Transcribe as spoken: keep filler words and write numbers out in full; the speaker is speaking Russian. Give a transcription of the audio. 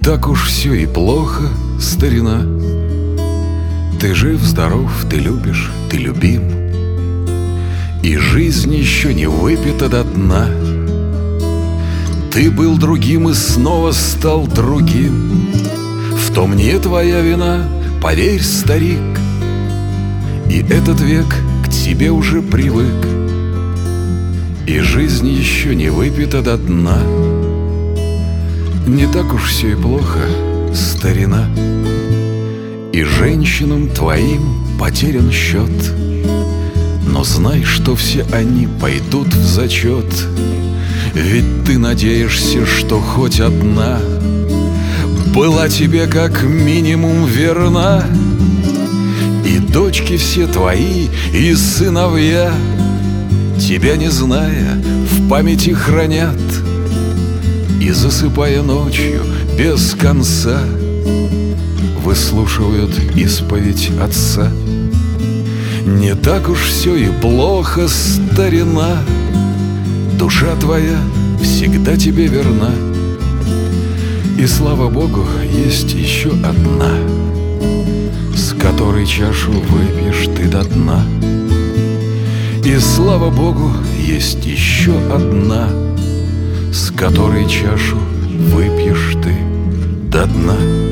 так уж все и плохо, старина. Ты жив, здоров, ты любишь, ты любим, и жизнь еще не выпита до дна. Ты был другим и снова стал другим. В том не твоя вина, поверь, старик, и этот век к тебе уже привык, и жизнь еще не выпита до дна. Не так уж все и плохо, старина, и женщинам твоим потерян счет. Но знай, что все они пойдут в зачет, ведь ты надеешься, что хоть одна была тебе как минимум верна. И дочки все твои, и сыновья, тебя не зная, в памяти хранят, и, засыпая ночью без конца, выслушивают исповедь отца. Не так уж все и плохо, старина, душа твоя всегда тебе верна. И слава Богу, есть еще одна, с которой чашу выпьешь ты до дна. И слава Богу, есть еще одна, с которой чашу выпьешь ты до дна.